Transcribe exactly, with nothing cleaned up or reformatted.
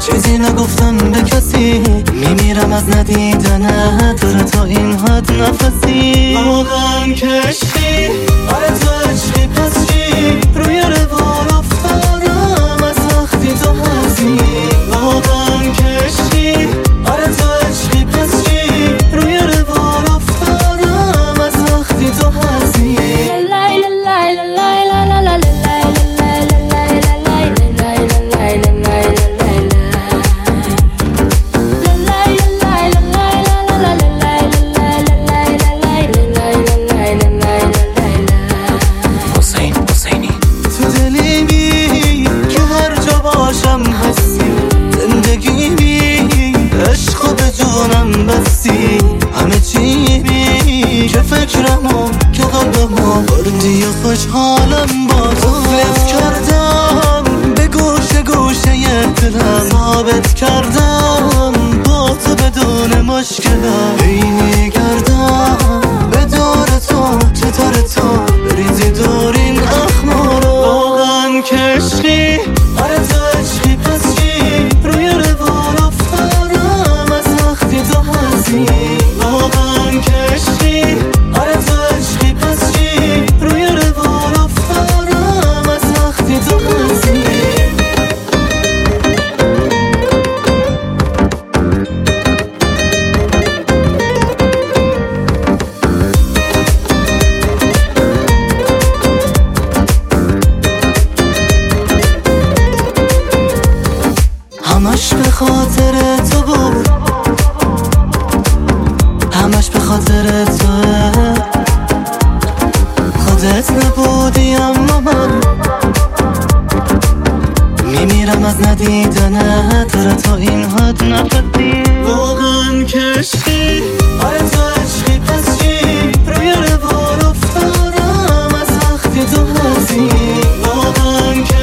چیزی نگفتم به کسی، میمیرم از ندیدنت، داره تا این حد نفسی. واقعا کشتی آره تو عشقی پس چی؟ روی روال افتادم از وقتی تو هستی. واقعا کشتی آره تو عشقی پس چی؟ روی روال افتادم از وقتی تو هستی. همه چی بی که فکرمو که قلبمو بردی یا خوشحالم با تو. قفل کردم به گوشه گوشه ی دلم، ثابت کردم با تو بدون مشکلم. اینی کردم به دور تو چطور تو بریزی دور این اخمارو. واقعا کشتی آره تو عشقی پس چی؟ روی روال افتادم از وقتی تو هستی. واقعا کشتی آره تو عشقی پس چی؟ روی روال افتادم از وقتی تو هستی. همش به خاطر تو بود، همش به خاطر توه. خودت نبودی اما من میمیرم از ندیدنت، داره تا این حد نفسی. واقعا کشتی آره تو عشقی پس چی؟ روی روال افتادم از وقتی تو هستی. واقعا